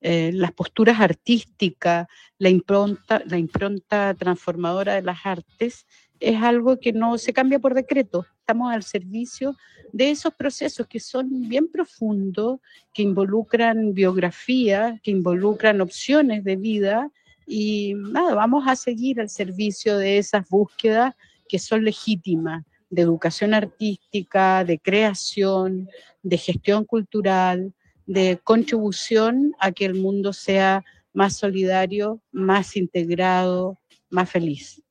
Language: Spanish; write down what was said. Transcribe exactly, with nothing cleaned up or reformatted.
eh, las posturas artísticas, la impronta, la impronta transformadora de las artes, es algo que no se cambia por decreto. Estamos al servicio de esos procesos que son bien profundos, que involucran biografía, que involucran opciones de vida, y nada, vamos a seguir al servicio de esas búsquedas que son legítimas, de educación artística, de creación, de gestión cultural, de contribución a que el mundo sea más solidario, más integrado, más feliz.